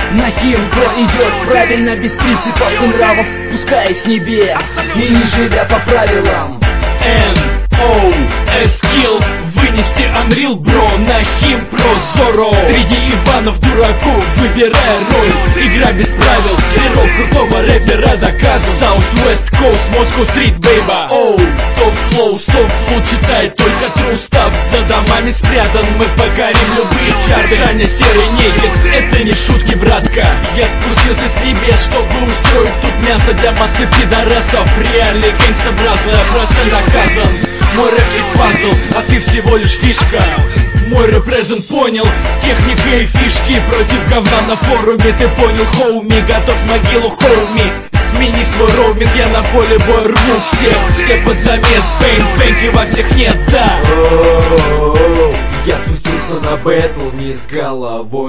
Нахим, кто идет правильно, без принципов и нравов, спускаясь с небес и не живя по правилам. Skill вынести Unreal, бро, Нахим, Прозоро. Среди Иванов дураков выбирая роль. Игра без правил, герой крутого рэпера доказан. Southwest Coast, Moscow Street, бейба. Топ флоу читает только true stuff. За домами спрятан, мы покорим любые чарты. Таня, серый негец, это не шутки, братка. Я спустился с небес, чтобы устроить тут мясо для массы пидорасов. Реальный гангста, брат, я просто наказан. Мой рэпчик пазл, а ты всего лишь фишка. Мой репрезент понял, техника и фишки. Против говна на форуме, ты понял, хоуми. Готов в могилу, хоуми. Смени свой роуминг, я на поле боя рву всех. Все под замес, бэнг и во всех нет, да. Я спустился на бэтл не с головой.